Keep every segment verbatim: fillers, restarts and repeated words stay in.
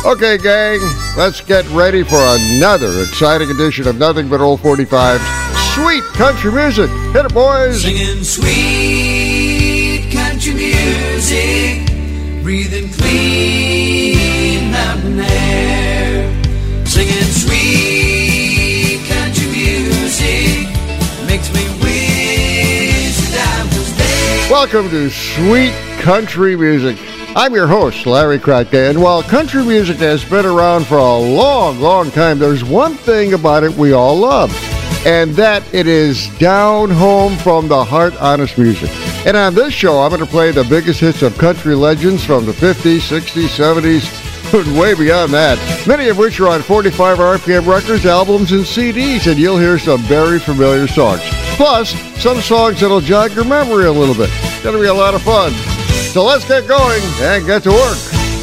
Okay, gang, let's get ready for another exciting edition of Nothing But Old forty-fives. Sweet country music. Hit it, boys. Singing sweet country music, breathing clean mountain air. Singing sweet country music makes me wish that I was there. Welcome to Sweet Country Music. I'm your host, Larry Kratke, and while country music has been around for a long, long time, there's one thing about it we all love, and that it is down home from the heart, honest music. And on this show, I'm going to play the biggest hits of country legends from the fifties, sixties, seventies, and way beyond that, many of which are on forty-five R P M records, albums, and C Ds, and you'll hear some very familiar songs. Plus, some songs that'll jog your memory a little bit. It's going to be a lot of fun. So let's get going and get to work.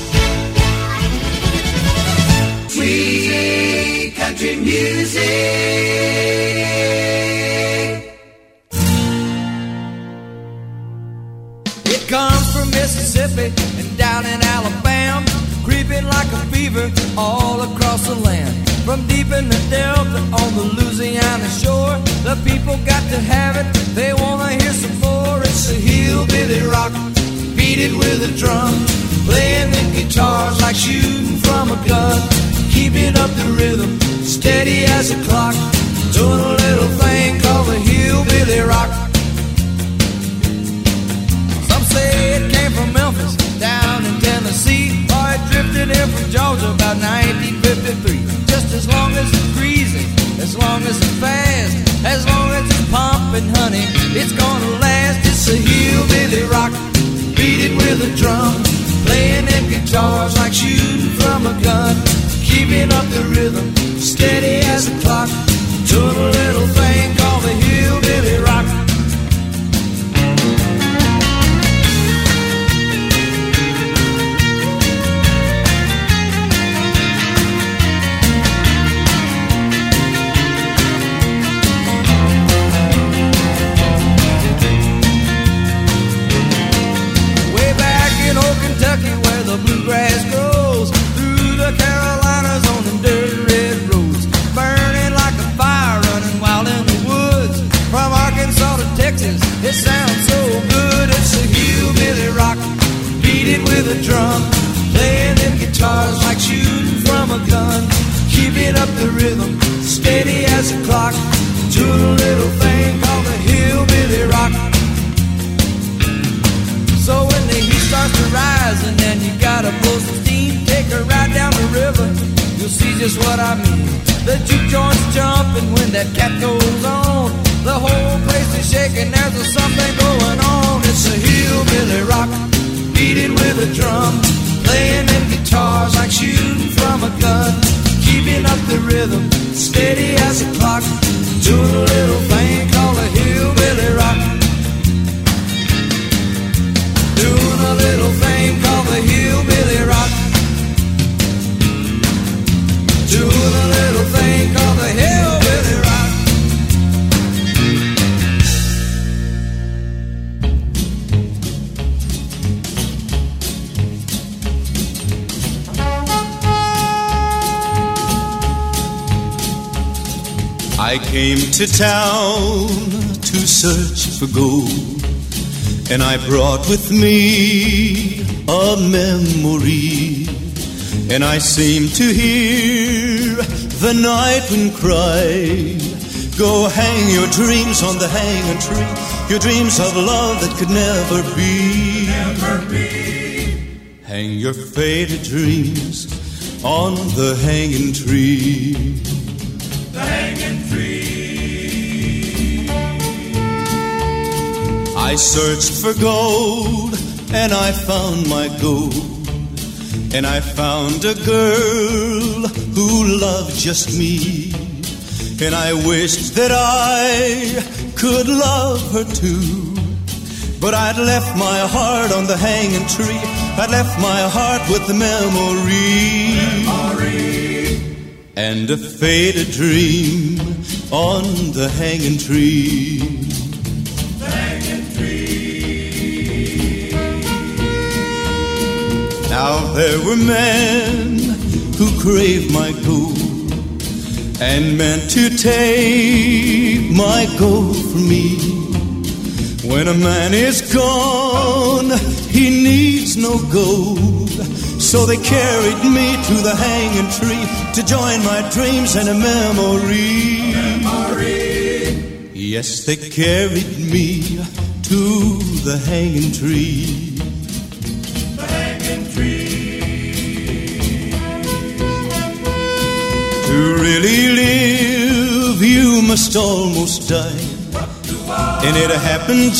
Sweet country music. It comes from Mississippi and down in Alabama, creeping like a fever all across the land. From deep in the Delta on the Louisiana shore, the people got to have it, they wanna hear some more. It's a hillbilly rock, beat it with a drum, playing the guitars like shooting from a gun, keeping up the rhythm, steady as a clock, doing a little thing called the hillbilly rock. Some say it came from Memphis, down in Tennessee, or it drifted in from Georgia about nineteen fifty-three. Just as long as it's greasy, as long as it's fast, as long as it's pumping, honey, it's gonna last. It's a hillbilly rock, beat it with a drum, playing them guitars like shooting from a gun, keeping up the rhythm, steady as a clock, doing a little thing called the hillbilly rock. Kentucky, where the bluegrass grows, through the Carolinas on them dirt red roads, burning like a fire running wild in the woods. From Arkansas to Texas, it sounds so good. It's a hillbilly rock, beat it with a drum, playing them guitars like shooting from a gun, keeping up the rhythm, steady as a clock, doing a little thing called the hillbilly rock. So when the heat starts to rise and then you gotta pull some steam, take a ride down the river, you'll see just what I mean. The juke joint's jumping when that cat goes on, the whole place is shaking, there's a something going on. It's a hillbilly rock, beat it with a drum, playing them guitars like shooting from a gun, keeping up the rhythm, steady as a clock, doing a little thing called a hillbilly rock. Doing a little thing called the hillbilly rock. Doing a little thing called the hillbilly rock. I came to town to search for gold, and I brought with me a memory, and I seem to hear the night wind cry, go hang your dreams on the hanging tree, your dreams of love that could never be. Never be. Hang your faded dreams on the hanging tree. The hanging tree. I searched for gold, and I found my gold, and I found a girl who loved just me, and I wished that I could love her too, but I'd left my heart on the hanging tree, I'd left my heart with the memory, memory. And a faded dream on the hanging tree. Now there were men who crave my gold and meant to take my gold from me. When a man is gone, he needs no gold. So they carried me to the hanging tree to join my dreams in a memory. Memory. Yes, they carried me to the hanging tree. The hanging tree. To really live, you must almost die. And it happened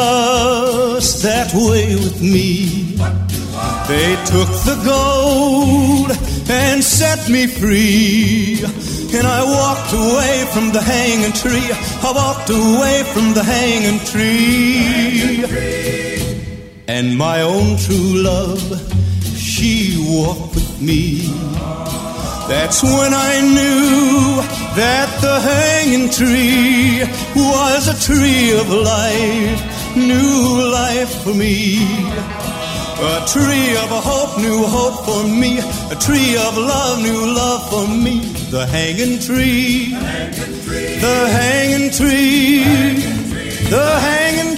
just that way with me. They took the gold and set me free. And I walked away from the hanging tree. I walked away from the hanging tree. And my own true love, she walked with me. That's when I knew that the hanging tree was a tree of life, new life for me. A tree of hope, new hope for me. A tree of love, new love for me. The hanging tree, the hanging tree, the hanging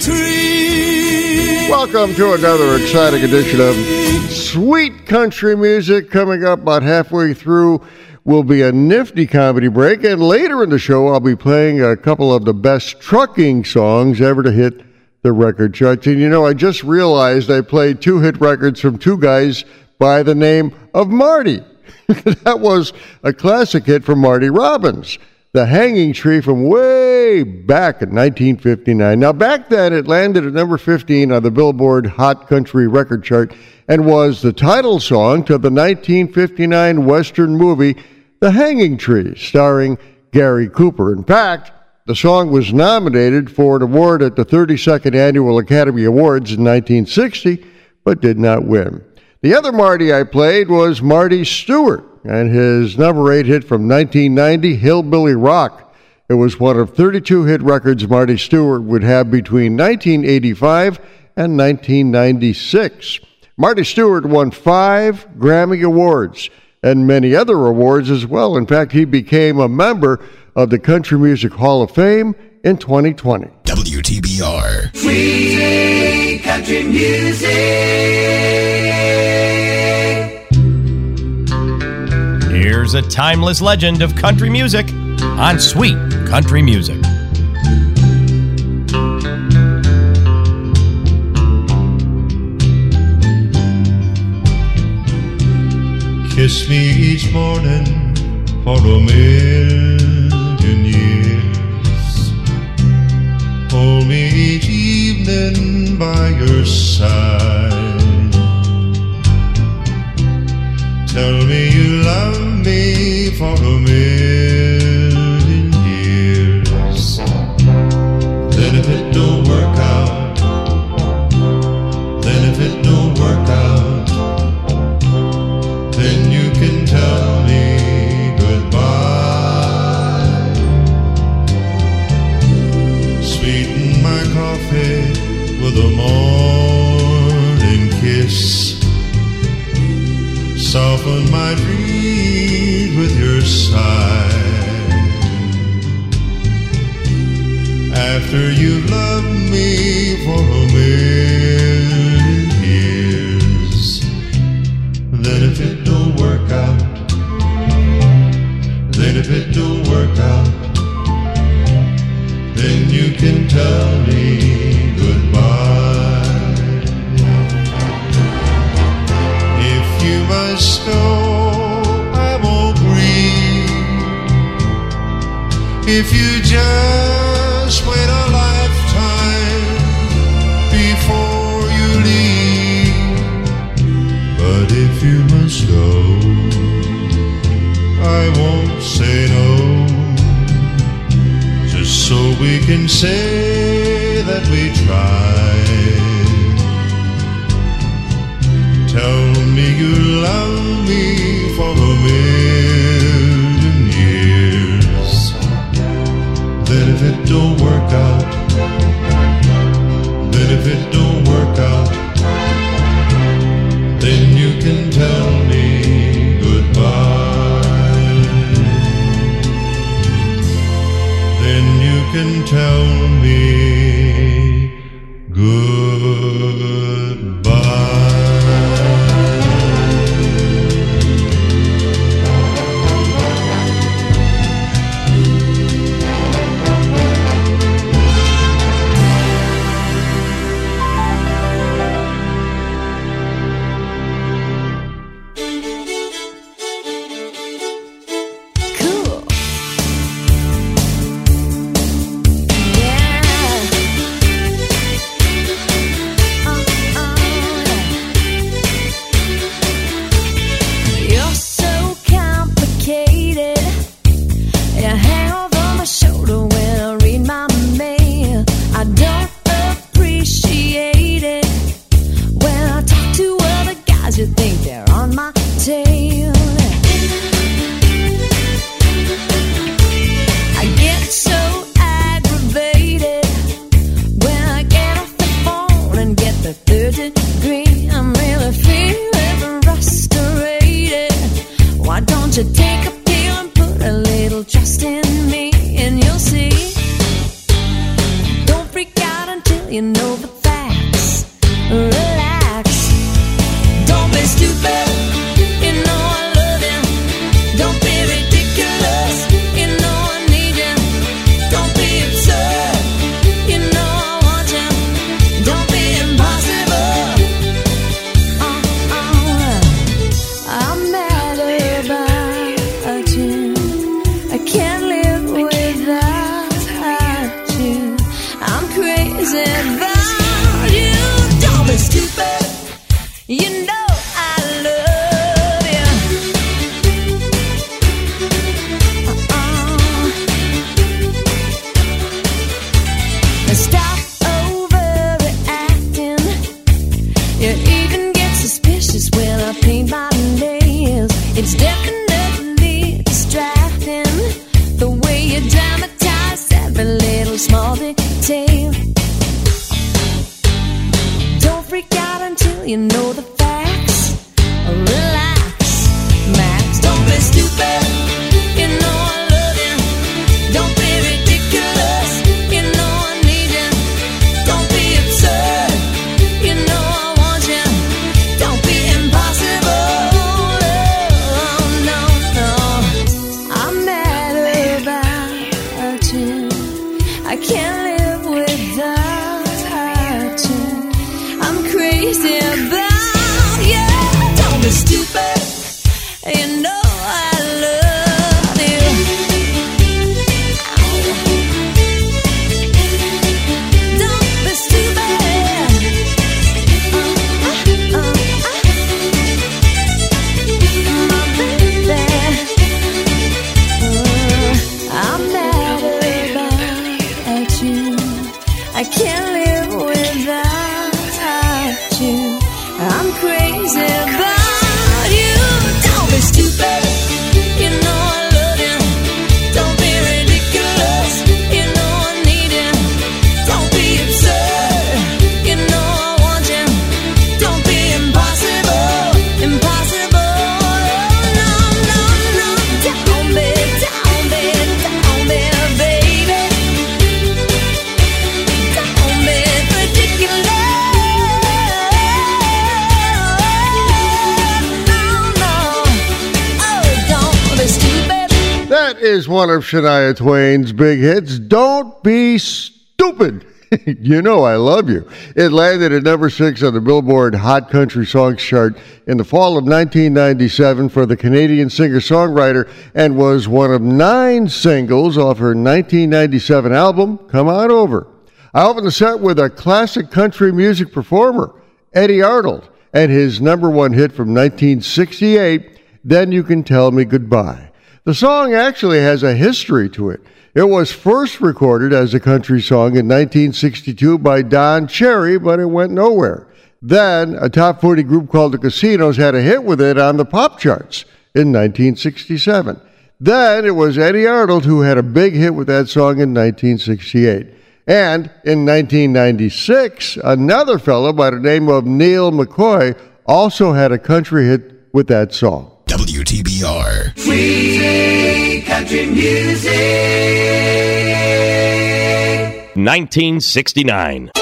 tree. Welcome to another exciting edition of Sweet Country Music. Coming up about halfway through will be a nifty comedy break, and later in the show I'll be playing a couple of the best trucking songs ever to hit the record charts. And you know, I just realized I played two hit records from two guys by the name of Marty. That was a classic hit from Marty Robbins, The Hanging Tree, from way back in nineteen fifty-nine. Now, back then, it landed at number fifteen on the Billboard Hot Country Record Chart and was the title song to the nineteen fifty-nine Western movie, The Hanging Tree, starring Gary Cooper. In fact, the song was nominated for an award at the thirty-second Annual Academy Awards in nineteen sixty, but did not win. The other Marty I played was Marty Stewart, and his number eight hit from nineteen ninety, Hillbilly Rock. It was one of thirty-two hit records Marty Stewart would have between nineteen eighty-five and nineteen ninety-six. Marty Stewart won five Grammy Awards and many other awards as well. In fact, he became a member of the Country Music Hall of Fame in twenty twenty. W T B R. Sweet country music. Here's a timeless legend of country music on Sweet Country Music. Kiss me each morning for a million years. Hold me each evening by your side. Tell me you love me for a million years. Then if it don't work out, then if it don't work out, then you can tell me goodbye. Sweeten my coffee with a morning kiss. Soften my dreams with your sigh. After you love me for a million years, then if it don't work out, then if it don't work out, then you can tell me goodbye. If you must go, I won't grieve. If you just wait a lifetime before you leave. But if you must go, I won't say no, just so we can say that we tried. Tell me you love me for a million years. Then if it don't work out, then if it don't work out, then you can tell me goodbye. can tell me goodbye. Is one of Shania Twain's big hits, Don't Be Stupid. You know I love you. It landed at number six on the Billboard Hot Country Songs chart in the fall of nineteen ninety-seven for the Canadian singer-songwriter and was one of nine singles off her nineteen ninety-seven album, Come On Over. I opened the set with a classic country music performer, Eddie Arnold, and his number one hit from nineteen sixty-eight, Then You Can Tell Me Goodbye. The song actually has a history to it. It was first recorded as a country song in nineteen sixty-two by Don Cherry, but it went nowhere. Then, a top forty group called the Casinos had a hit with it on the pop charts in nineteen sixty-seven. Then, it was Eddie Arnold who had a big hit with that song in nineteen sixty-eight. And in nineteen ninety-six, another fellow by the name of Neil McCoy also had a country hit with that song. W T B R. Sweet country music. nineteen sixty-nine.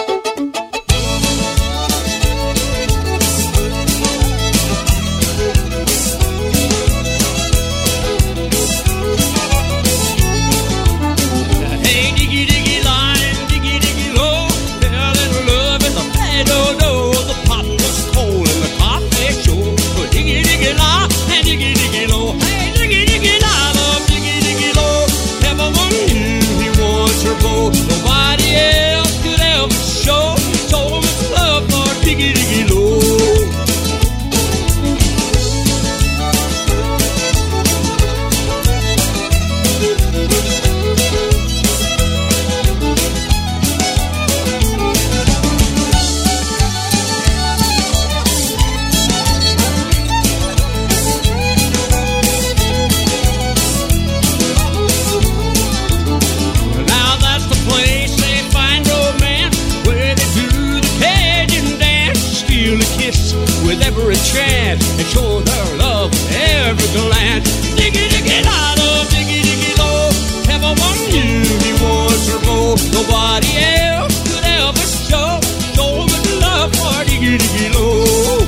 Nobody else could ever show so much love for Diggy Diggy Low. Now that's the place they find romance, where they do the Cajun dance, steal a kiss with every chance, and show their love with every glance. Diggy diggy la love, diggy diggy low. Everyone knew he was her beau. Nobody else could ever show so much love for Diggy Diggy Low.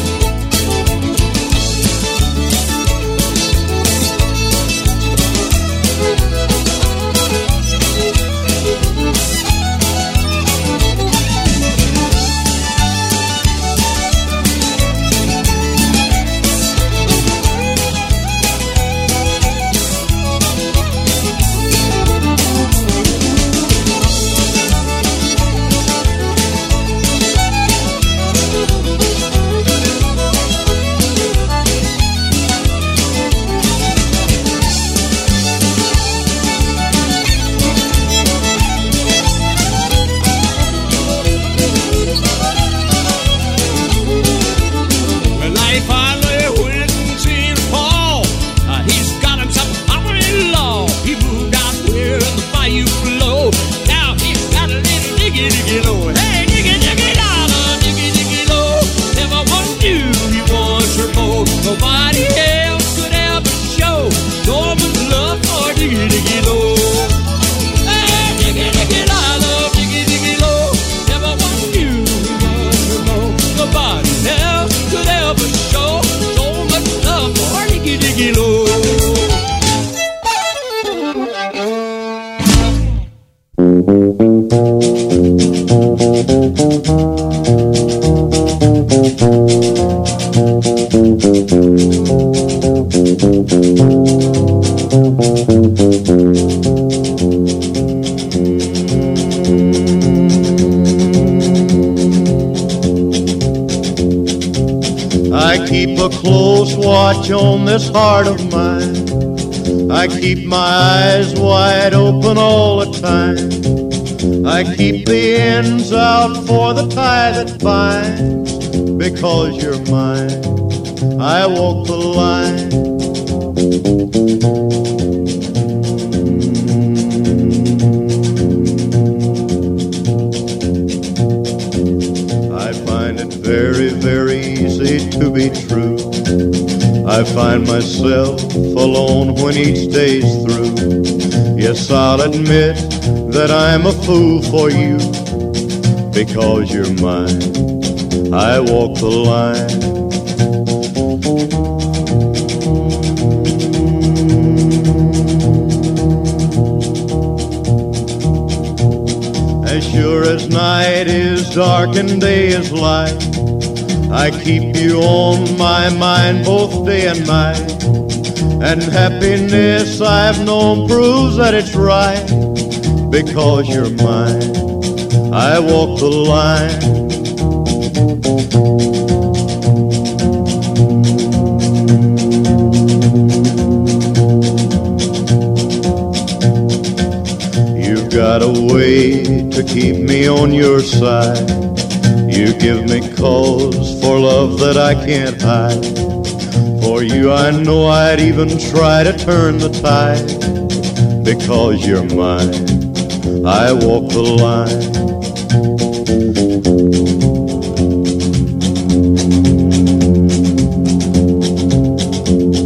Well, I finally went and seen Paul. Uh, he's got himself a father-in-law. He moved out where the bayou flow. Now he's got a little diggy diggy low. Hey, diggy diggy dollar, diggy diggy low. Everyone knew he was her beau. Nobody else could ever show so much love for Diggy Diggy Low. Hey, diggy diggy dollar, diggy diggy low. Everyone knew he was her beau. Nobody else could ever show so much love for Diggy Diggy Low. I keep a close watch on this heart of mine. I keep my eyes wide open all the time. I keep the ends out for the tie that binds. Because you're mine, I walk the line. I find it very, very easy to be true. I find myself alone when each day's through. Yes, I'll admit that I'm a fool for you. Because you're mine, I walk the line. As sure as night is dark and day is light, I keep you on my mind both day and night. And happiness I've known proves that it's right. Because you're mine, I walk the line. You've got a way to keep me on your side. You give me cause for love that I can't hide. For you I know I'd even try to turn the tide. Because you're mine, I walk the line.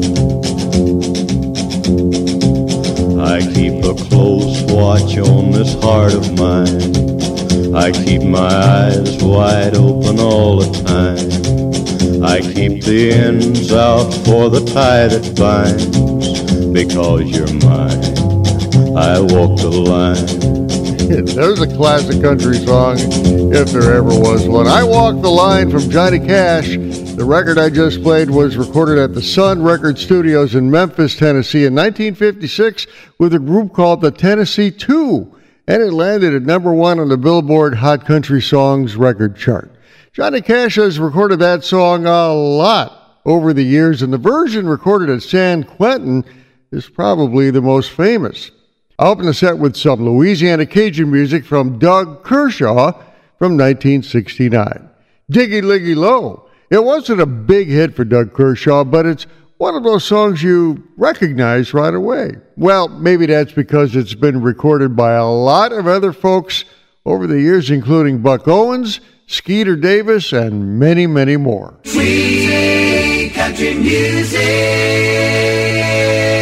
I keep a close watch on this heart of mine. I keep my eyes wide open all the time. I keep the ends out for the tie that binds. Because you're mine, I walk the line. There's a classic country song, if there ever was one. I Walk the Line from Johnny Cash. The record I just played was recorded at the Sun Record Studios in Memphis, Tennessee in nineteen fifty-six with a group called the Tennessee Two, and it landed at number one on the Billboard Hot Country Songs record chart. Johnny Cash has recorded that song a lot over the years, and the version recorded at San Quentin is probably the most famous. I'll open the set with some Louisiana Cajun music from Doug Kershaw from nineteen sixty-nine. Diggy Liggy Low. It wasn't a big hit for Doug Kershaw, but it's one of those songs you recognize right away. Well, maybe that's because it's been recorded by a lot of other folks over the years, including Buck Owens, Skeeter Davis, and many, many more. Sweet country music.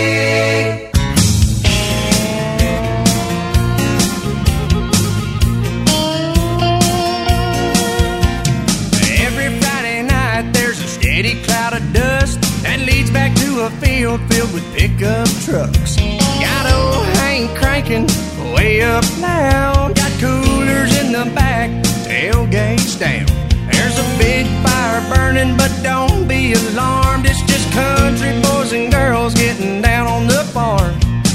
A field filled with pickup trucks. Got old Hank cranking way up loud. Got coolers in the back, tailgates down. There's a big fire burning, but don't be alarmed. It's just country boys and girls getting down on the farm.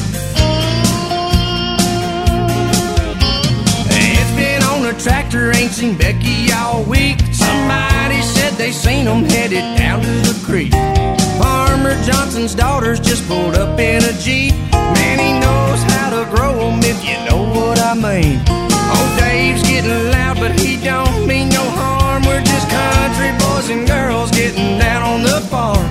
It's been on a tractor, ain't seen Becky all week. Somebody said they seen them headed down to the creek. Farmer Johnson's daughters just pulled up in a Jeep. Man, he knows how to grow 'em, if you know what I mean. Old Dave's getting loud, but he don't mean no harm. We're just country boys and girls getting down on the farm.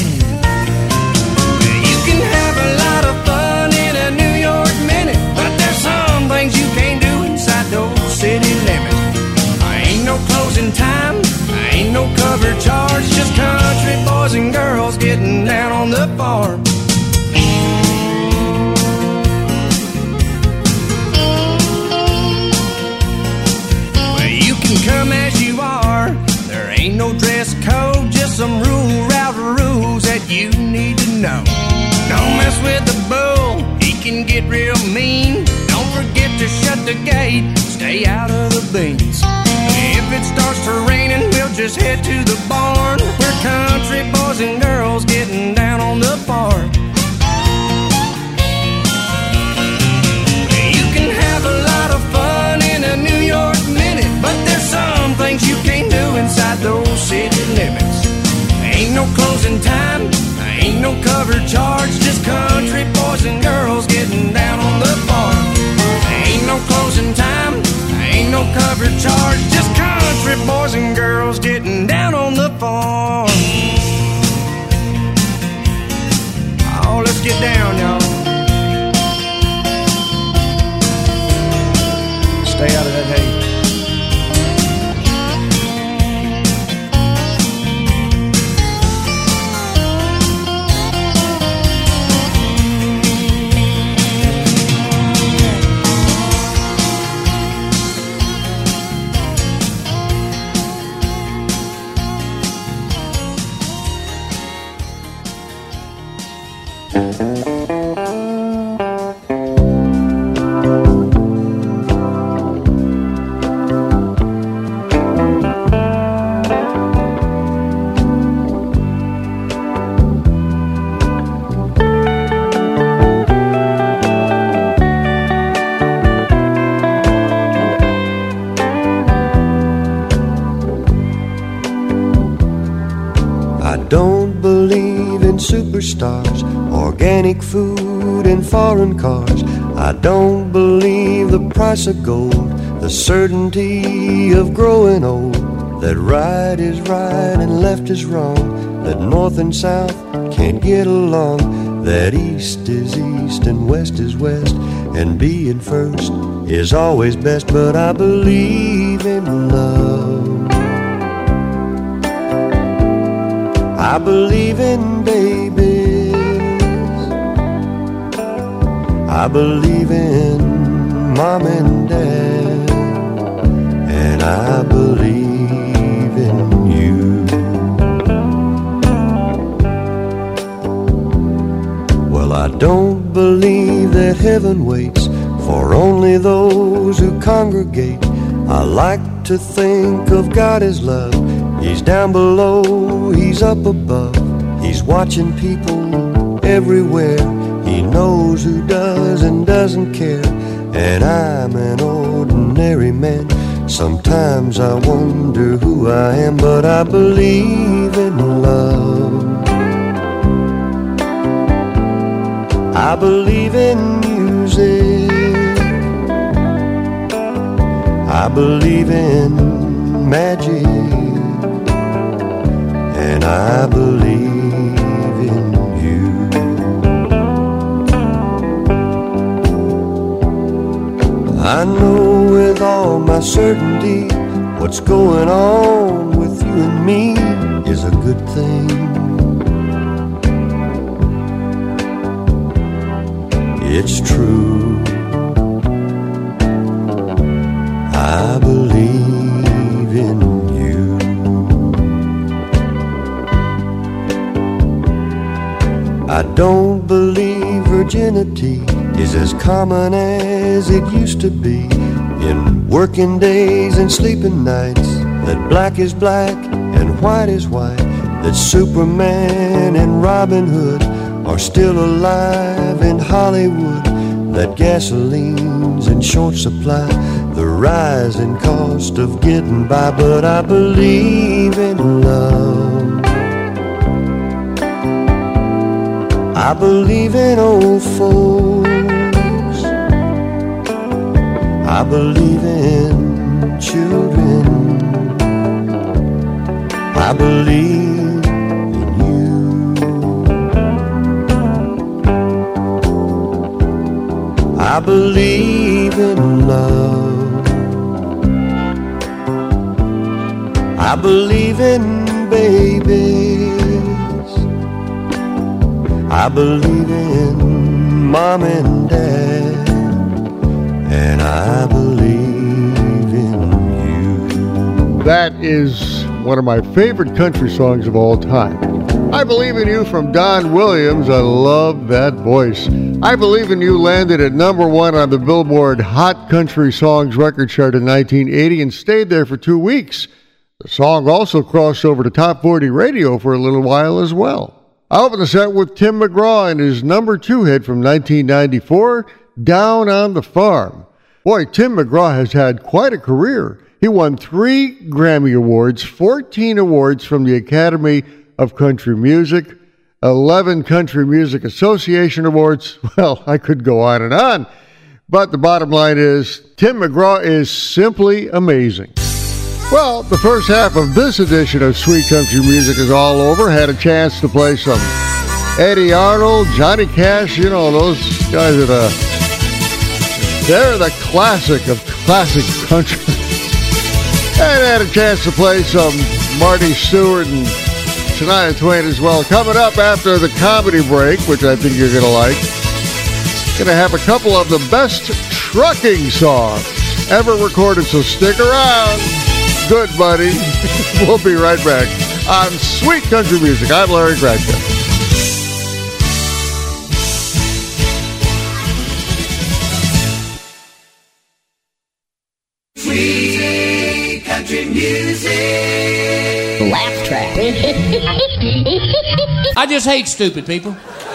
You can have a lot of fun in a New York minute, but there's some things you can't do inside those city limits. I ain't no closing time, I ain't no cover charge, just country boys and girls getting down on the farm. Well, you can come as you are, there ain't no dress code, just some rule route rules that you need to know. Don't mess with the bull, he can get real mean. Don't forget to shut the gate, stay out of the beans. If it starts to raining, we'll just head to the barn. We're country boys and girls getting down on the farm. You can have a lot of fun in a New York minute, but there's some things you can't do inside those city limits. Ain't no closing time, ain't no cover charge, just country boys and girls getting down on the farm. Ain't no closing time, ain't no cover charge, just country boys and girls getting down on the farm. Oh, let's get down, y'all. Stay out of that hay. Superstars, organic food and foreign cars. I don't believe the price of gold, the certainty of growing old, that right is right and left is wrong, that north and south can't get along, that east is east and west is west, and being first is always best. But I believe in love, I believe in babies, I believe in Mom and Dad, and I believe in you. Well, I don't believe that heaven waits for only those who congregate. I like to think of God as love. He's down below, He's up above. He's watching people everywhere. He knows who does and doesn't care. And I'm an ordinary man. Sometimes I wonder who I am, but I believe in love. I believe in music. I believe in magic. And I believe in you. I know with all my certainty what's going on with you and me is a good thing. It's true. I believe in you. I don't believe virginity is as common as it used to be. In working days and sleeping nights, that black is black and white is white, that Superman and Robin Hood are still alive in Hollywood, that gasoline's in short supply, the rising cost of getting by, but I believe in love. I believe in old folks. I believe in children. I believe in you. I believe in love. I believe in babies. I believe in Mom and Dad, and I believe in you. That is one of my favorite country songs of all time. I Believe in You from Don Williams. I love that voice. I Believe in You landed at number one on the Billboard Hot Country Songs record chart in nineteen eighty and stayed there for two weeks. The song also crossed over to Top forty radio for a little while as well. I opened the set with Tim McGraw and his number two hit from nineteen ninety-four, Down on the Farm. Boy, Tim McGraw has had quite a career. He won three Grammy Awards, fourteen awards from the Academy of Country Music, eleven Country Music Association Awards. Well, I could go on and on. But the bottom line is, Tim McGraw is simply amazing. Well, the first half of this edition of Sweet Country Music is all over. Had a chance to play some Eddie Arnold, Johnny Cash, you know, those guys that, uh, they're the classic of classic country. And I had a chance to play some Marty Stewart and Shania Twain as well. Coming up after the comedy break, which I think you're going to like, going to have a couple of the best trucking songs ever recorded, so stick around. Good, buddy. We'll be right back on Sweet Country Music. I'm Larry Cratchit. Sweet Country Music. Laugh track. I just hate stupid people.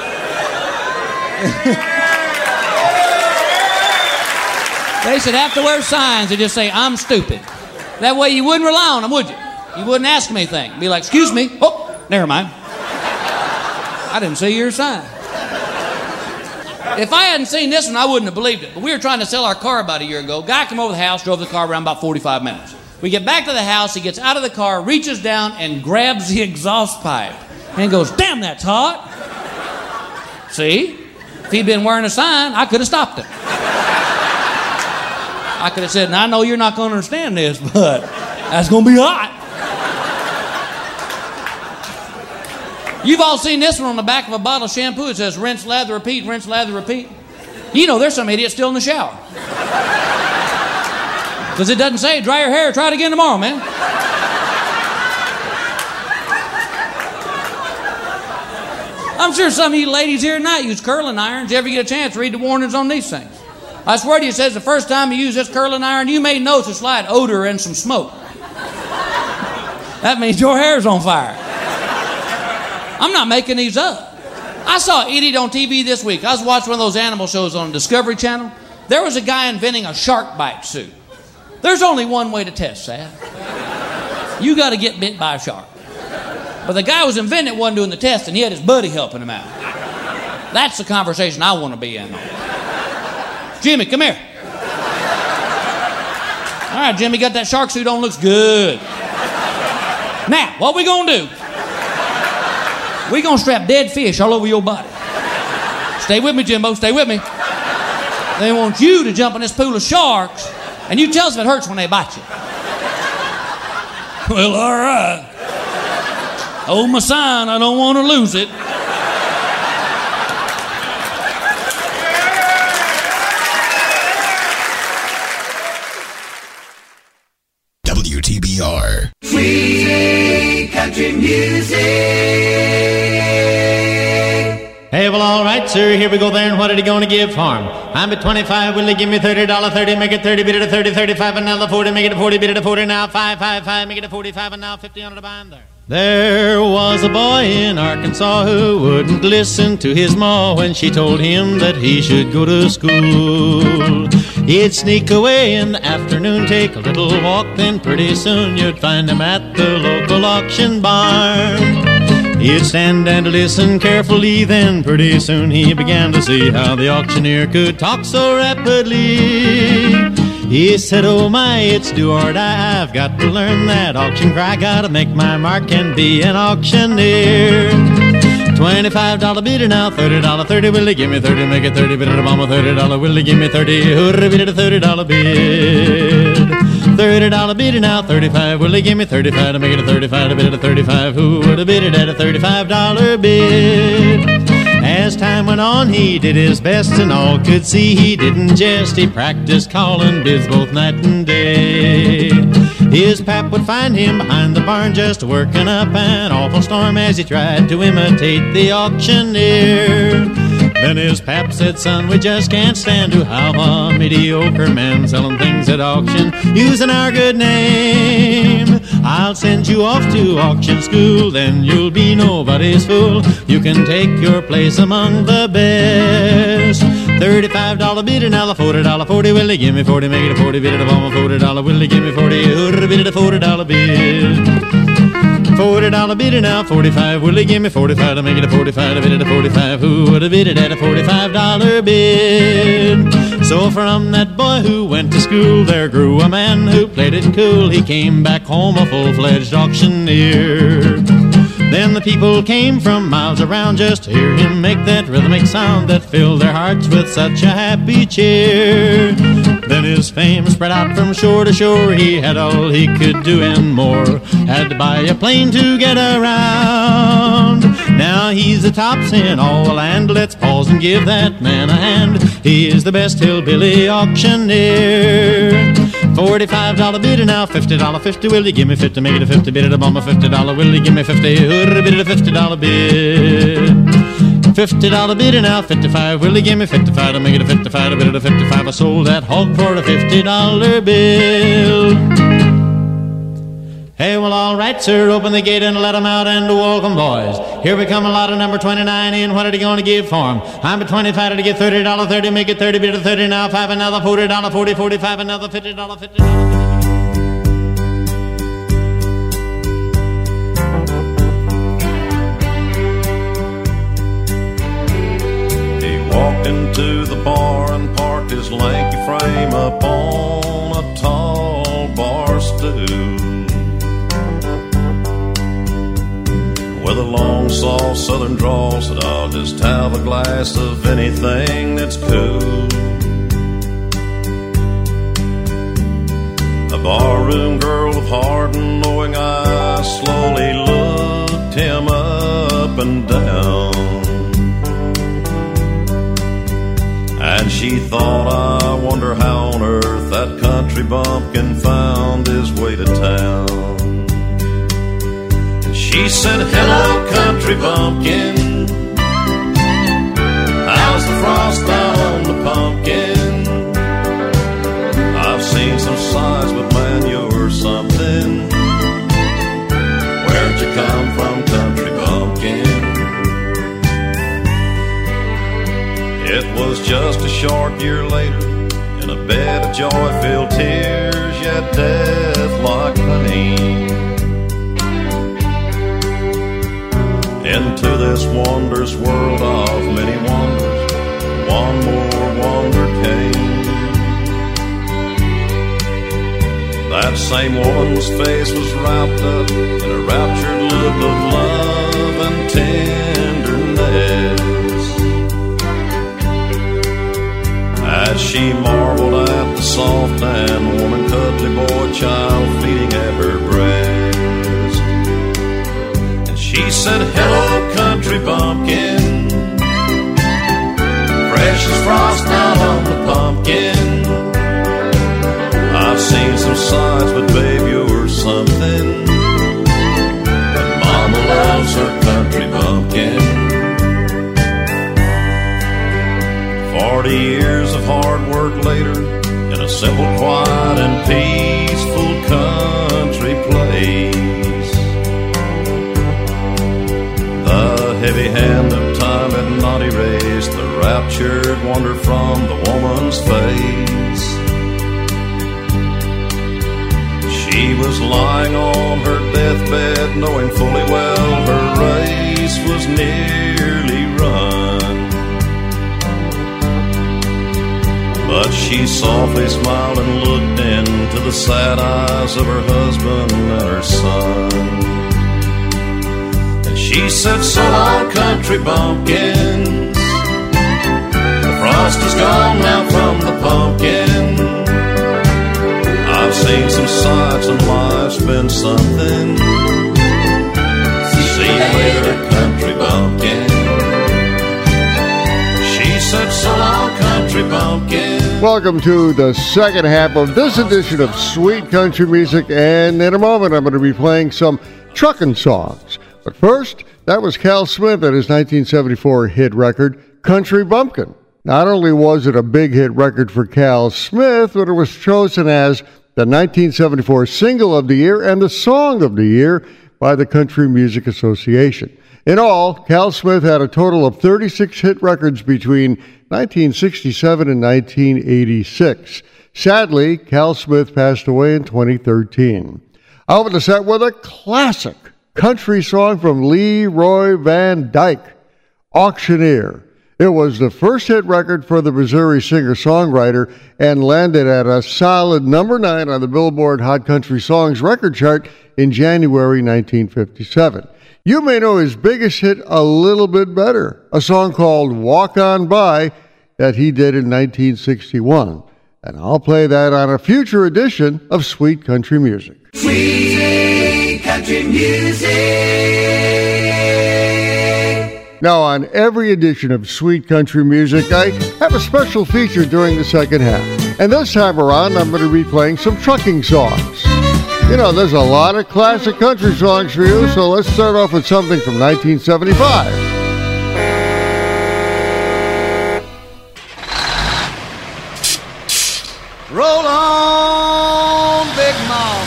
They should have to wear signs that just say, I'm stupid. That way you wouldn't rely on them, would you? You wouldn't ask them anything. Be like, excuse me. Oh, never mind. I didn't see your sign. If I hadn't seen this one, I wouldn't have believed it. But we were trying to sell our car about a year ago. Guy came over the house, drove the car around about forty-five minutes. We get back to the house, he gets out of the car, reaches down, and grabs the exhaust pipe. And goes, damn, that's hot. See? If he'd been wearing a sign, I could have stopped him. I could have said, now I know you're not going to understand this, but that's going to be hot. You've all seen this one on the back of a bottle of shampoo. It says rinse, lather, repeat, rinse, lather, repeat. You know there's some idiot still in the shower. Because it doesn't say dry your hair, try it again tomorrow, man. I'm sure some of you ladies here tonight use curling irons. You ever get a chance, read the warnings on these things. I swear to you, it says the first time you use this curling iron, you may notice a slight odor and some smoke. That means your hair's on fire. I'm not making these up. I saw an idiot on T V this week. I was watching one of those animal shows on Discovery Channel. There was a guy inventing a shark bite suit. There's only one way to test that. You got to get bit by a shark. But the guy who was inventing it wasn't doing the test, and he had his buddy helping him out. That's the conversation I want to be in. Jimmy, come here. All right, Jimmy, got that shark suit on. Looks good. Now, what we gonna do? We gonna strap dead fish all over your body. Stay with me, Jimbo. Stay with me. They want you to jump in this pool of sharks, and you tell us if it hurts when they bite you. Well, all right. Hold my sign. I don't want to lose it. W T B R. Sweet country music. Hey, well, all right, sir, here we go there, and what are you going to give for him? I'm at twenty-five, will you give me thirty dollars, thirty, make it thirty, beat it a thirty, thirty-five, another forty, make it a forty, beat it a forty, now five, five, five, make it a forty-five, and now fifty on the bind there. There was a boy in Arkansas who wouldn't listen to his ma when she told him that he should go to school. He'd sneak away in the afternoon, take a little walk, then pretty soon you'd find him at the local auction barn. He'd stand and listen carefully, then pretty soon he began to see how the auctioneer could talk so rapidly. He said, oh my, it's do or die, I've got to learn that auction cry, gotta make my mark and be an auctioneer. twenty-five dollar bidder now, thirty dollar, thirty, will he give me thirty, make it thirty, bidder to mama, thirty dollar, will he give me thirty, hurry, bidder to thirty dollar bid. thirty dollar bidder now, thirty-five, will he give me thirty-five to make it a thirty-five, to bid it a thirty-five, who would have bid it at a thirty-five dollar bid? As time went on, he did his best, and all could see he didn't jest. He practiced calling bids both night and day. His pap would find him behind the barn just working up an awful storm as he tried to imitate the auctioneer. Then his pap said, son, we just can't stand to have a mediocre man selling things at auction using our good name. I'll send you off to auction school, then you'll be nobody's fool. You can take your place among the best. thirty-five dollar bidder, now the forty dollar forty, will he give me forty, make it a forty, bid it a bomb, forty dollar, will he give me forty, hurry, bid it a forty dollar bid. forty dollar bidder now, forty-five, will he give me forty-five to make it a forty-five, to bid it a forty-five, who would have bid it at a forty-five dollar bid? So from that boy who went to school, there grew a man who played it cool. He came back home a full-fledged auctioneer. Then the people came from miles around just to hear him make that rhythmic sound that filled their hearts with such a happy cheer. Then his fame spread out from shore to shore. He had all he could do and more. Had to buy a plane to get around. Now he's the tops in all the land. Let's pause and give that man a hand. He is the best hillbilly auctioneer. forty-five dollar bidder now, fifty dollar fifty, will you give me fifty, make it a fifty, bid it a bomb a fifty dollar, will you give me fifty, hurry, bid it a fifty dollar bid. fifty dollar bidder now, fifty-five, will you give me fifty-five to make it a fifty-five, to bid it a fifty-five, I sold that hog for a fifty dollar bill. Hey, well, all right, sir, open the gate and let 'em out and welcome, boys. Here we come a lot of number twenty-nine in. What are you going to give for 'em? I'm at twenty-five to get thirty dollar, thirty, make it thirty, bid it thirty now, five, another forty dollar, forty, forty-five, another fifty dollar, fifty dollar. He walked into the bar and parked his lanky frame up on a tall bar stool. With a long, soft southern drawl, said, I'll just have a glass of anything that's cool. A barroom girl with hard and knowing eyes slowly looked him up and down. And she thought, I wonder how on country bumpkin found his way to town. And she said, hello, country bumpkin, how's the frost down on the pumpkin? I've seen some sights, but man, you're something. Where'd you come from, country bumpkin? It was just a short year later, in a bed of joy-filled tears, yet death-like pain. Into this wondrous world of many wonders, one more wonder came. That same woman's face was wrapped up in a raptured look of love and tenderness, as she marveled at the soft and warm and cuddly boy child feeding at her breast. And she said, hello, country bumpkin, fresh as frost out on the pumpkin. I've seen some sights, but babe, you're something. But mama loves her country bumpkin. Forty years of hard work later, in a simple, quiet, and peaceful country place, the heavy hand of time had not erased the raptured wonder from the woman's face. She was lying on her deathbed, knowing fully well her race was nearly run. But she softly smiled and looked into the sad eyes of her husband and her son. And she said, so long, country bumpkins, the frost is gone now from the pumpkin. I've seen some sights and life's been something. See you later, country bumpkin. She said, so long, country bumpkin. Welcome to the second half of this edition of Sweet Country Music, and in a moment I'm going to be playing some truckin' songs. But first, that was Cal Smith and his nineteen seventy-four hit record, Country Bumpkin. Not only was it a big hit record for Cal Smith, but it was chosen as the nineteen seventy-four Single of the Year and the Song of the Year by the Country Music Association. In all, Cal Smith had a total of thirty-six hit records between nineteen sixty-seven and nineteen eighty-six. Sadly, Cal Smith passed away in twenty thirteen. I opened the set with a classic country song from Leroy Van Dyke, Auctioneer. It was the first hit record for the Missouri singer-songwriter and landed at a solid number nine on the Billboard Hot Country Songs record chart in January nineteen fifty-seven. You may know his biggest hit a little bit better, a song called Walk On By that he did in nineteen sixty-one. And I'll play that on a future edition of Sweet Country Music. Sweet Country Music. Now, on every edition of Sweet Country Music, I have a special feature during the second half. And this time around, I'm going to be playing some trucking songs. You know, there's a lot of classic country songs for you, so let's start off with something from nineteen seventy-five. Roll on, Big Mama.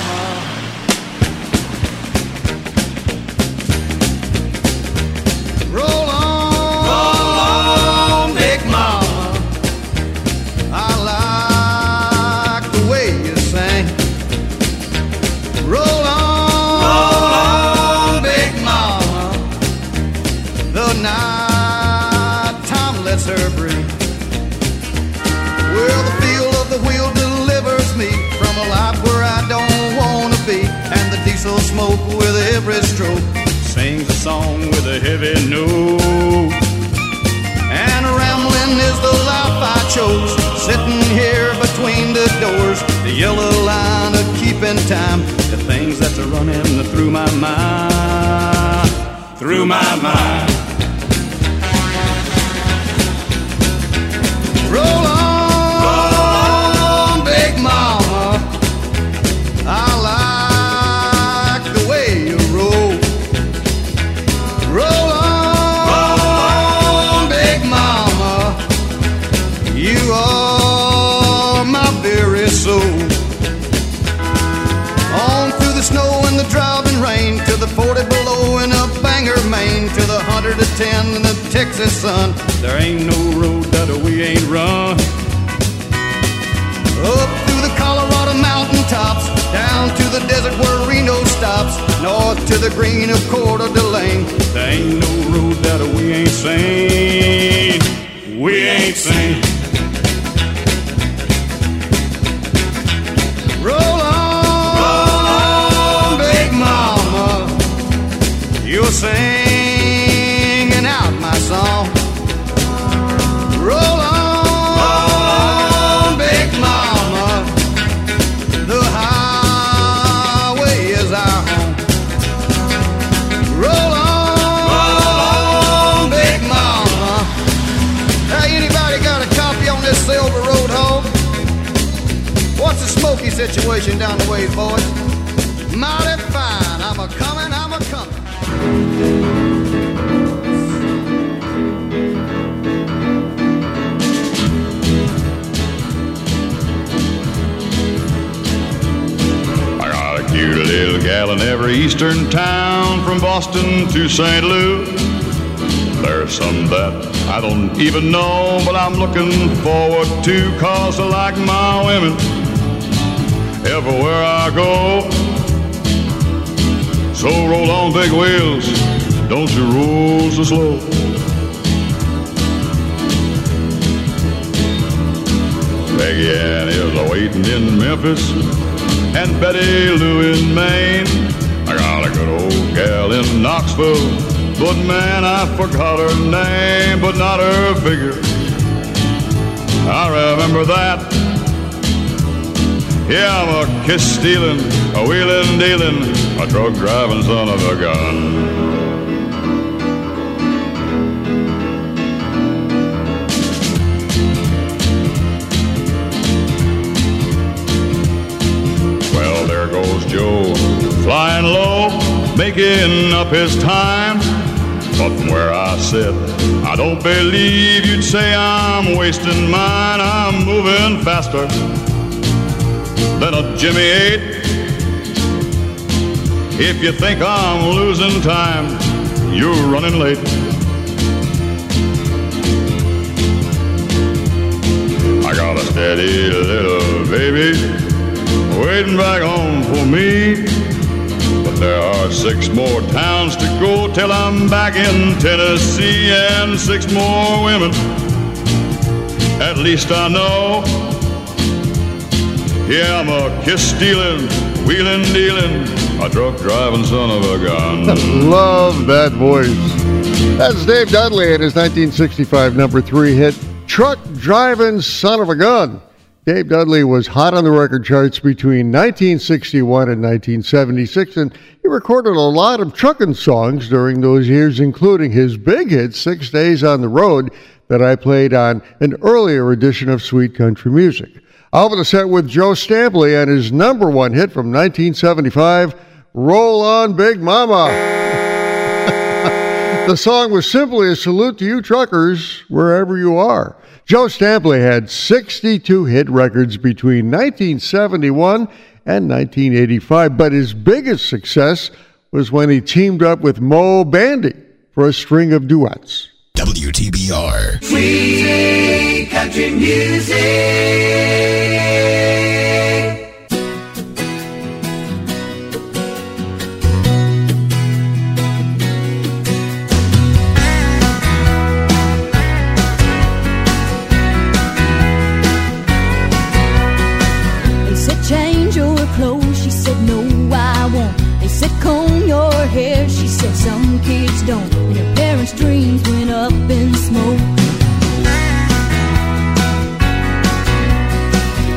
Roll on, roll on, Big Mama. I like the way you sing. Roll on, roll on, Big Mama. The night time lets her breathe. Well, the feel of the wheel delivers me from a life where I don't want to be. And the diesel smoke with every stroke sings a song with a heavy note. And rambling is the life I chose, sitting here between the doors. The yellow line of keeping time, the things that's a running through my mind, through my mind. Roll on, roll on, Big Mama. forty below in a Bangor, Maine, to the one hundred ten in the Texas sun. There ain't no road that we ain't run. Up through the Colorado mountain tops, down to the desert where Reno stops, north to the green of Coeur d'Alene. There ain't no road that we ain't seen. We ain't seen. Roll on, roll on, Big Mama, you're singing out my song. Roll on, roll on, Big Mama, the highway is our home. Roll on, roll on, Big Mama. Hey, anybody got a copy on this Silver Road home? What's the Smoky situation down the ways, boys? Mighty fine. I'm a comin', I'm a comin'. I got a cute little gal in every eastern town, from Boston to Saint Louis. There's some that I don't even know, but I'm looking forward to, 'cause I like my women everywhere I go. So roll on, big wheels, don't you roll so slow. Peggy Ann is a-waiting in Memphis, and Betty Lou in Maine. I got a good old gal in Knoxville, but man, I forgot her name, but not her figure. I remember that. Yeah, I'm a kiss-stealing, a wheeling-dealing, a drug-driving son of a gun. Well, there goes Joe, flying low, making up his time. But from where I sit, I don't believe you'd say I'm wasting mine. I'm moving faster than a Jimmy eight. If you think I'm losing time, you're running late. I got a steady little baby waiting back home for me, but there are six more towns to go till I'm back in Tennessee, and six more women, at least I know. Yeah, I'm a kiss-stealing, wheeling-dealing, a drug-driving son of a gun. Love that voice. That's Dave Dudley and his nineteen sixty-five number three hit, Truck Driving Son of a Gun. Dave Dudley was hot on the record charts between nineteen sixty-one and nineteen seventy-six, and he recorded a lot of trucking songs during those years, including his big hit, Six Days on the Road, that I played on an earlier edition of Sweet Country Music. I'll open the set with Joe Stampley and his number one hit from nineteen seventy-five, Roll On Big Mama. The song was simply a salute to you truckers, wherever you are. Joe Stampley had sixty-two hit records between nineteen seventy-one and nineteen eighty-five, but his biggest success was when he teamed up with Mo Bandy for a string of duets. W T B R. Sweet country music. They said change your clothes, she said no I won't. They said comb your hair, she said some kids don't. And her parents' dreams went up in smoke.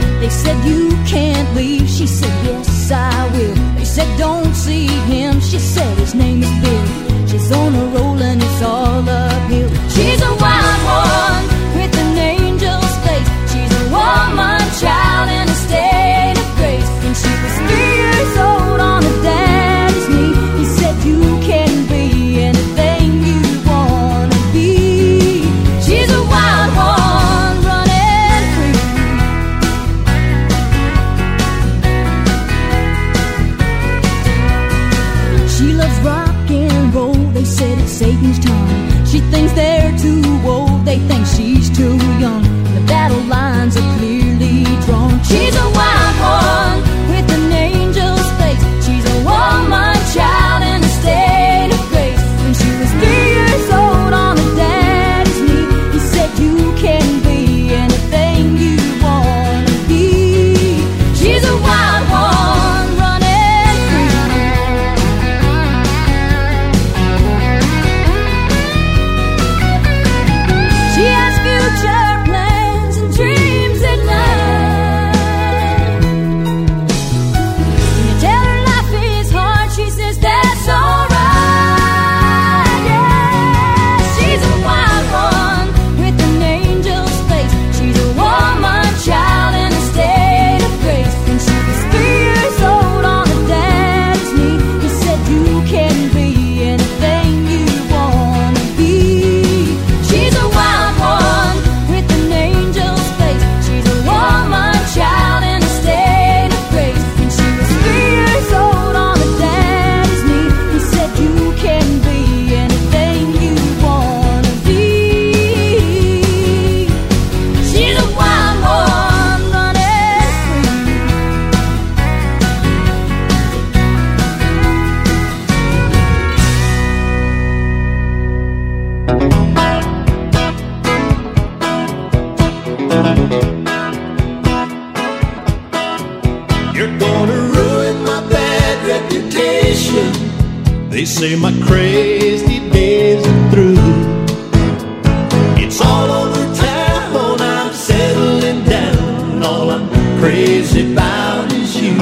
You're gonna ruin my bad reputation. They say my crazy days are through. It's all over town, I'm settling down. All I'm crazy about is you.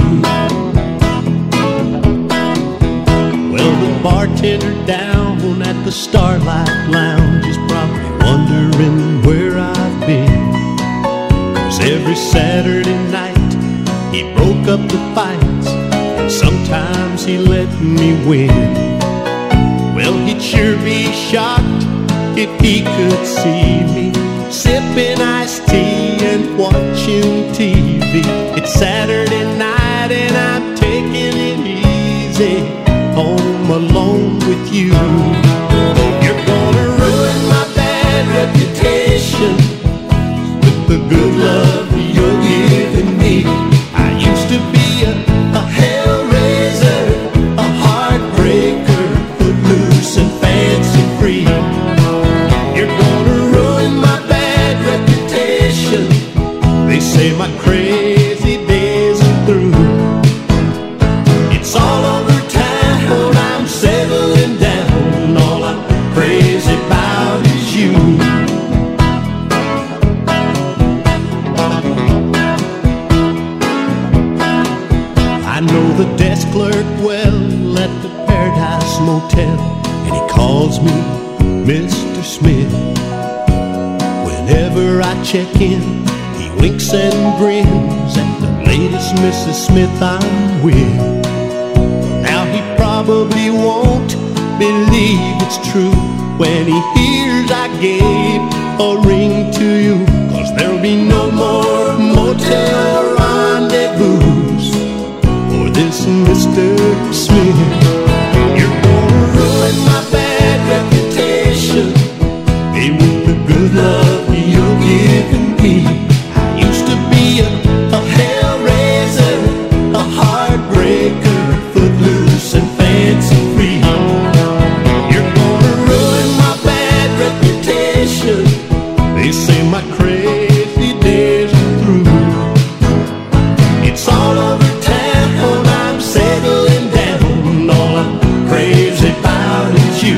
Well, the bartender down at the Starlight Lounge is probably wondering where I've been. 'Cause every Saturday night he broke up the fights, and sometimes he let me win. Well, he'd sure be shocked if he could see me sipping iced tea and watching T V. It's Saturday night and I'm taking it easy, home alone with you. You're gonna ruin my bad reputation with the good love you're giving me. I used to be a, a hellraiser, a heartbreaker, footloose and fancy free. You're gonna ruin my bad reputation. They say my crazy days are through. It's all over town, I'm settling down. All I'm crazy about is you. I know the desk clerk well at the Paradise Motel, and he calls me Mister Smith. Whenever I check in, he winks and grins at the latest Missus Smith I'm with. Now he probably won't believe it's true when he hears I gave a ring to you. 'Cause there'll be no more motel rendezvous for this Mister Smith. You're gonna ruin my bad reputation, hey, with the good love you're giving me. I used to be a, a hellraiser, a heartbreaker, footloose and fancy free. You're gonna ruin my bad reputation. They say my crazy days are through. It's all over town, I'm settling down. All I'm crazy about is you.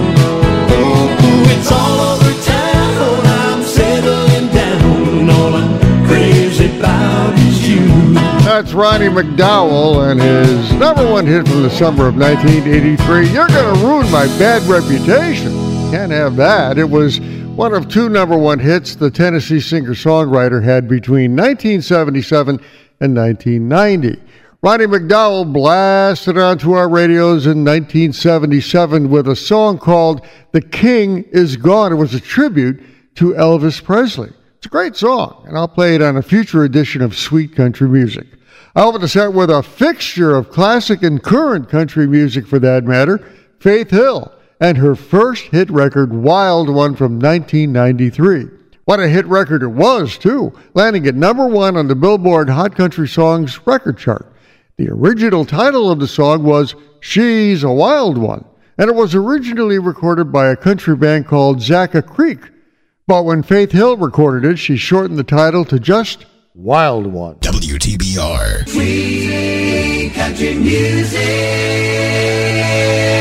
Ooh, it's all over town, I'm settling down. All I'm crazy about is you. That's Ronnie McDowell and his number one hit from the summer of nineteen eighty-three, You're Gonna Ruin My Bad Reputation. Can't have that. It was one of two number one hits the Tennessee singer-songwriter had between nineteen seventy-seven and nineteen ninety. Ronnie McDowell blasted onto our radios in nineteen seventy-seven with a song called The King Is Gone. It was a tribute to Elvis Presley. It's a great song, and I'll play it on a future edition of Sweet Country Music. I open the set with a fixture of classic and current country music, for that matter, Faith Hill, and her first hit record, Wild One, from nineteen ninety-three. What a hit record it was, too, landing at number one on the Billboard Hot Country Songs record chart. The original title of the song was She's a Wild One, and it was originally recorded by a country band called Zacca Creek. But when Faith Hill recorded it, she shortened the title to just Wild One. W T B R. Sweet country music.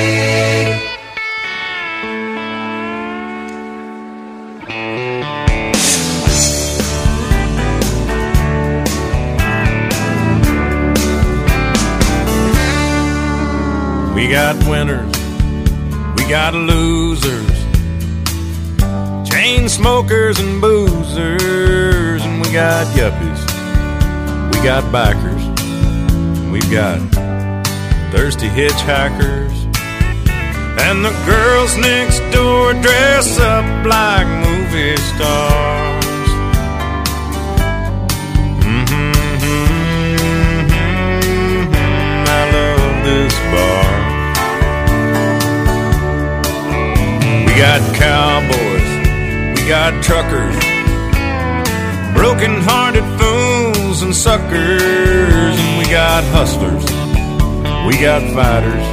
We got winners, we got losers, chain smokers and boozers, and we got yuppies, we got bikers, and we've got thirsty hitchhikers, and the girls next door dress up like movie stars. Mm-hmm, mm-hmm, I love this bar. We got cowboys, we got truckers, broken-hearted fools and suckers, and we got hustlers, we got fighters,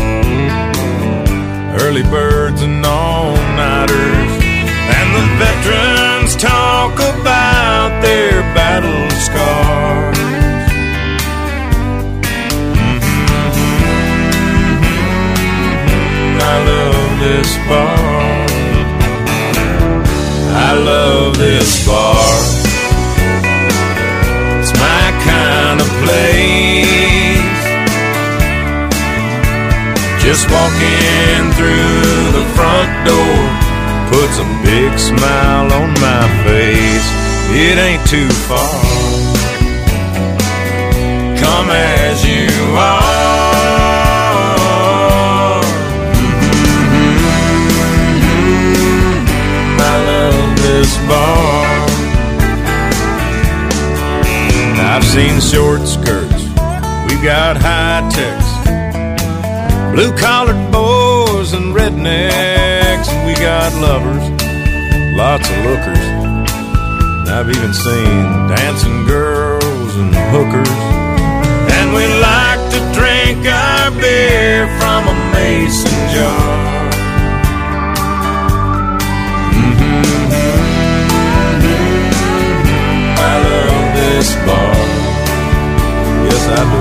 early birds and all-nighters, and the veterans talk about this bar. It's my kind of place. Just walking through the front door puts a big smile on my face. It ain't too far. Come as you are. Mm-hmm. I love this bar. I've seen short skirts, we've got high techs, blue-collared boys and rednecks, and we got lovers, lots of lookers. And I've even seen dancing girls and hookers. And we like to drink our beer from a mason jar. Mm-hmm. I love this bar. Yes, I do.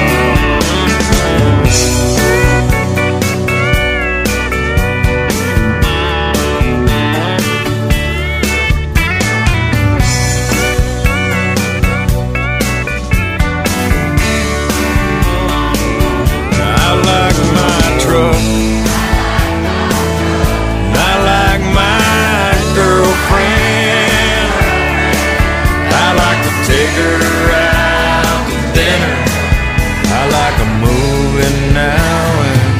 Take her out to dinner. I like a movie now and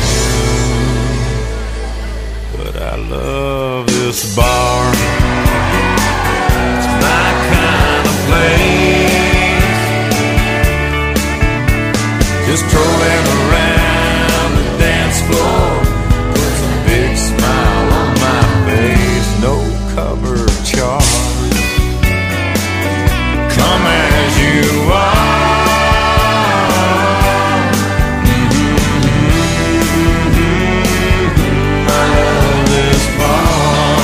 then. But I love this bar. It's my kind of place. Just trolling around the dance floor puts a big smile on my face. No cover charge. Come as you are. Mm-hmm. I love this bar.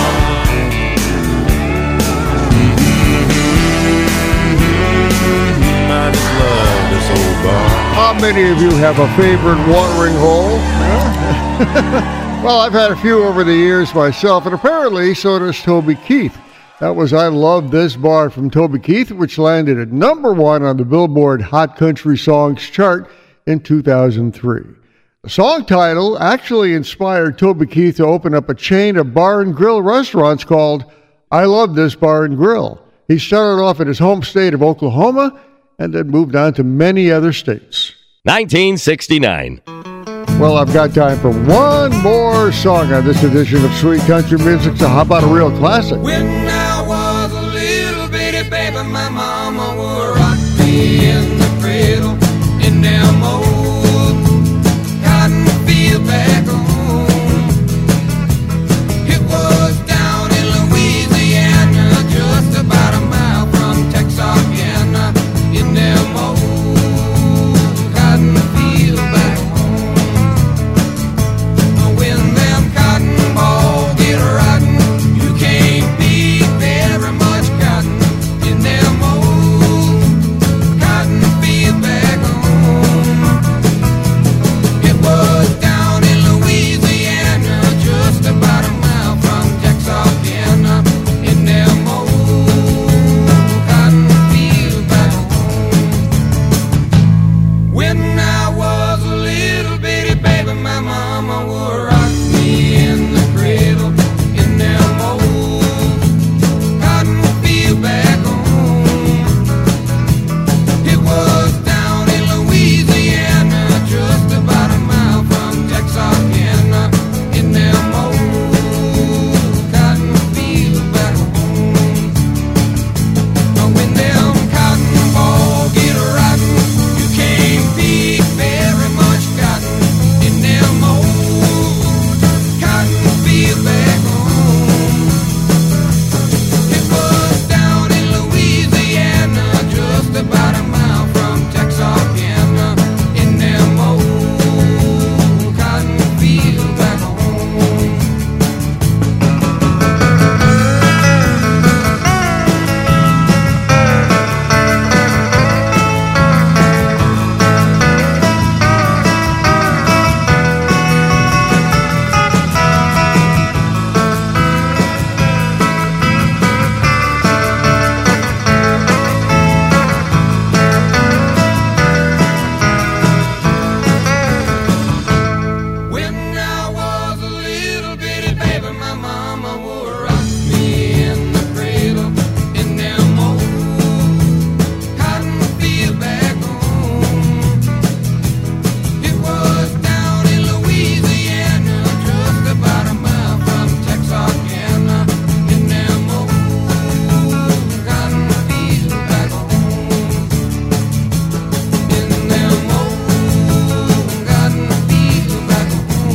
Mm-hmm. I just love this old bar. How many of you have a favorite watering hole? Well, I've had a few over the years myself, and apparently so does Toby Keith. That was I Love This Bar from Toby Keith, which landed at number one on the Billboard Hot Country Songs chart in two thousand three. The song title actually inspired Toby Keith to open up a chain of bar and grill restaurants called I Love This Bar and Grill. He started off in his home state of Oklahoma and then moved on to many other states. nineteen sixty-nine. Well, I've got time for one more song on this edition of Sweet Country Music, so how about a real classic? When I was a little bitty baby, my mama would rock me in the cradle in them old cotton field back home. It was down in Louisiana, just about a mile from Texarkana, in them old cotton field back home. When them cotton balls get rotten, you can't beat very much cotton in them old cotton field back home. It was down in Louisiana.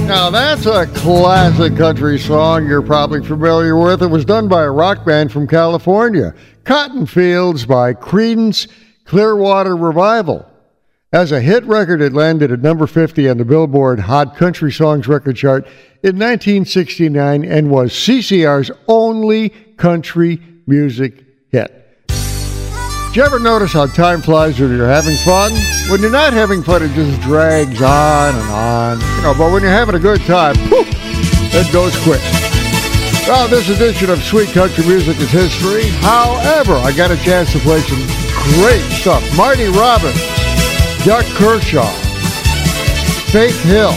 Now, that's a classic country song you're probably familiar with. It was done by a rock band from California, Cotton Fields by Creedence Clearwater Revival. As a hit record, it landed at number fifty on the Billboard Hot Country Songs record chart in nineteen sixty-nine and was C C R's only country music hit. Did you ever notice how time flies when you're having fun? When you're not having fun, it just drags on and on. You know, but when you're having a good time, whew, it goes quick. Well, this edition of Sweet Country Music is history. However, I got a chance to play some great stuff. Marty Robbins, Duck Kershaw, Faith Hill,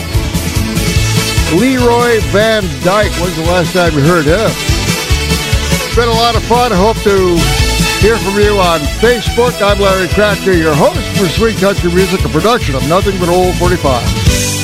Leroy Van Dyke. When's the last time you heard him? It's been a lot of fun. I hope to hear from you on Facebook. I'm Larry Kracker, your host for Sweet Country Music, a production of Nothing But Old forty-five.